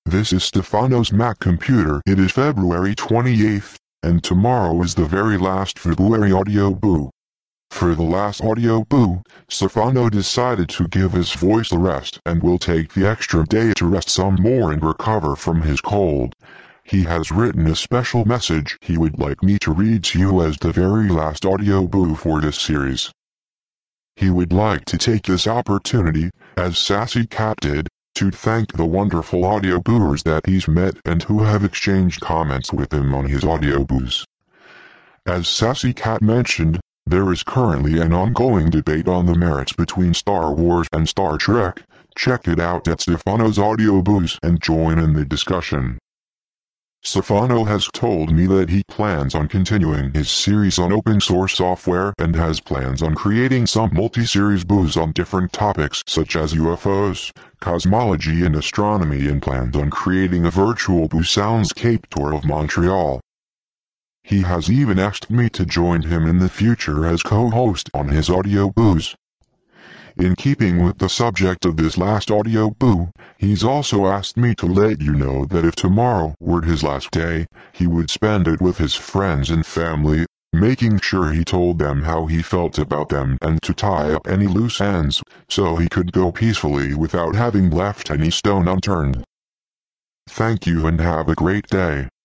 This is Stefano's Mac computer. It is February 28th, and tomorrow is the very last February audio boo. For the last audio boo, Stefano decided to give his voice a rest and will take the extra day to rest some more and recover from his cold. He has written a special message he would like me to read to you as the very last audio boo for this series. He would like to take this opportunity, as Sassy Cat did, to thank the wonderful audio booers that he's met and who have exchanged comments with him on his audio boos. As Sassy Cat mentioned, there is currently an ongoing debate on the merits between Star Wars and Star Trek. Check it out at Stefano's audio boos and join in the discussion. Stefano has told me that he plans on continuing his series on open source software and has plans on creating some multi-series boos on different topics such as UFOs, cosmology and astronomy, and plans on creating a virtual boo soundscape tour of Montreal. He has even asked me to join him in the future as co-host on his audio boos. In keeping with the subject of this last audio boo, he's also asked me to let you know that if tomorrow were his last day, he would spend it with his friends and family, making sure he told them how he felt about them and to tie up any loose ends, so he could go peacefully without having left any stone unturned. Thank you and have a great day.